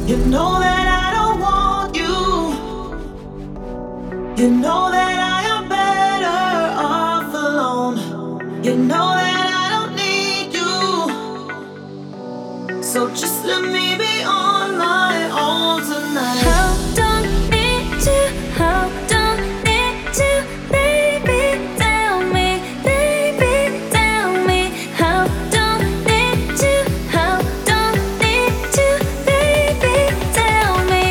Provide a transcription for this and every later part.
You know that I don't want you. You know that I am better off alone. You know that I don't need you. So just let me be on my own tonight. How don't need you, how don't need you, baby, tell me, how don't need you, how don't need you, baby, tell me,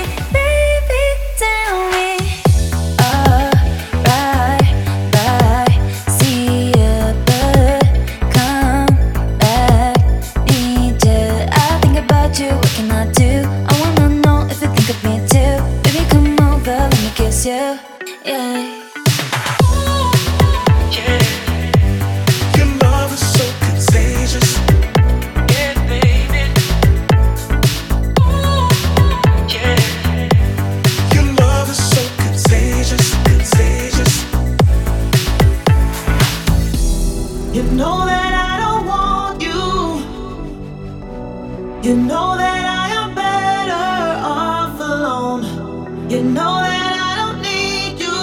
Alright, see ya, but come back, need ya. I think about you, what can I do? I wanna know if you think of me too. Baby, come over, let me kiss you, yeah. Your love is so contagious. Yeah, baby. Yeah. Your love is so contagious, contagious. You know that I don't want you. You know that I am better off alone. You know that I don't need you.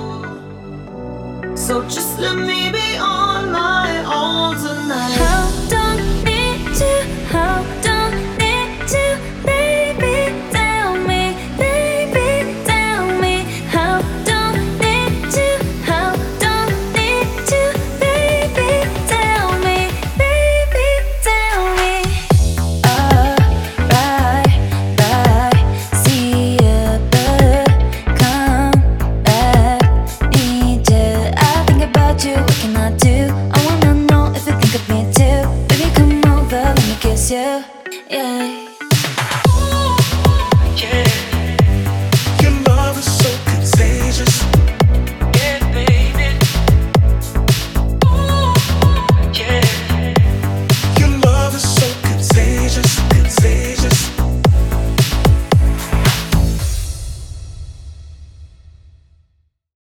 So just let me be on my own tonight. How don't need you, how don't need you, baby, tell me, how don't need you, how don't need you, baby, tell me, Alright, see ya, but come back, need ya. I think about you, what can I do? I wanna know if you think of me too. Baby, come over, let me kiss you, yeah.